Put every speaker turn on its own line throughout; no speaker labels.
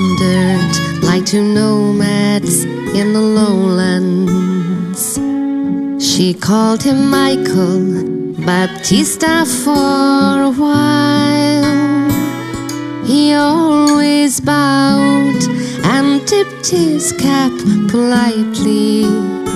wandered like two nomads in the lowlands. She called him Michael Baptista for a while. He always bowed and tipped his cap politely,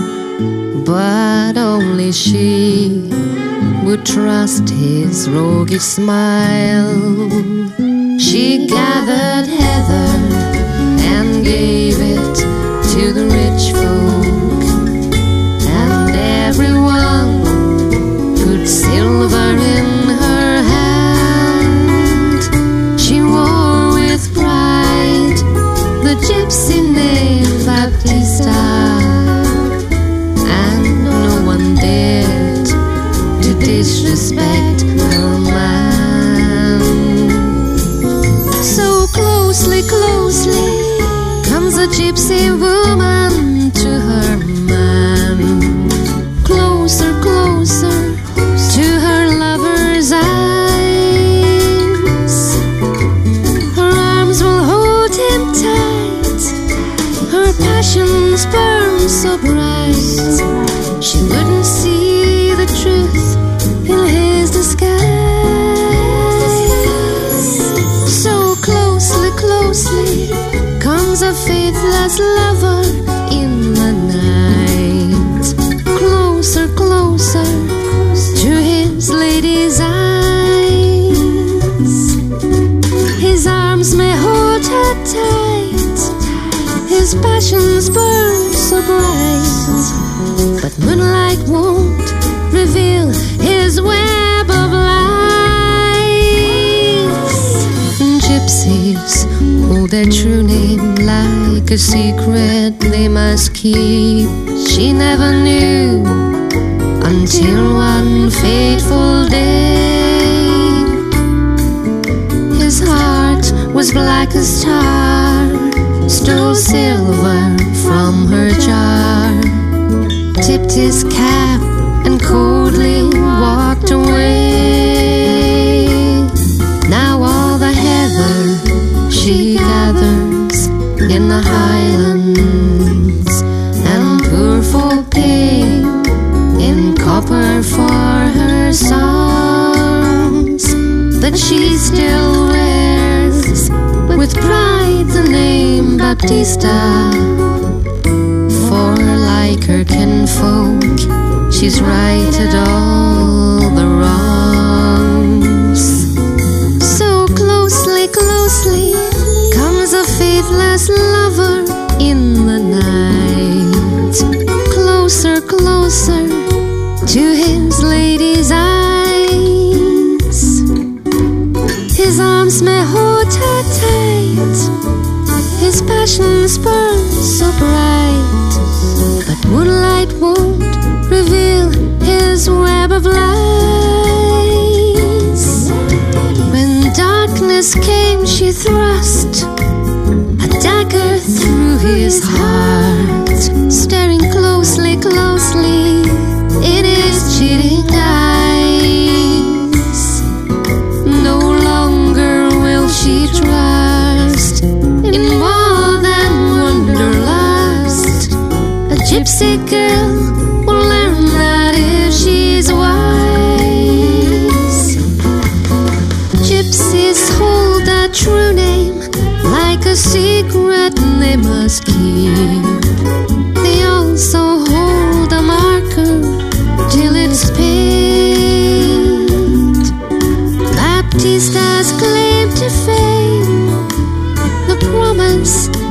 but only she would trust his roguish smile. She gathered heather and gave it to the rich folk, and everyone put silver in her hand. She wore with pride the gypsy name Baptista, and no one dared to disrespect her man. So closely, closely comes a gypsy woman to her man. Closer, closer to her lover's eyes. Her arms will hold him tight, her passions burn so bright. She wouldn't see the truth in his disguise. So closely, closely comes a faithless lover in the night. Closer, closer to his lady's eyes. His arms may hold her tight, his passions burn so bright, but moonlight won't reveal his web of lies. Gypsies hold their true name like a secret they must keep. She never knew until one fateful day. His heart was black as tar, stole silver from her jar, tipped his cap and coldly walked away. Now all the heather she gathers in the highlands, and poor folk pay in copper for her songs, that she still wears with pride the name Baptista. For like her kinfolk, she's righted all the wrongs. So closely, closely comes a faithless lover in the night. Closer, closer to his lady's eyes. His arms may hold her tight, his passions burn so bright, but moonlight won't reveal his web of lies. When darkness came, she thrust a dagger through his heart, staring closely, closely in his cheating eyes. No longer will she trust in more than wanderlust. A gypsy girl will learn that if she's wise. Gypsies hold that true name like a secret they must keep. They also hold a marker till it's paid. Baptista's claim to fame, the promise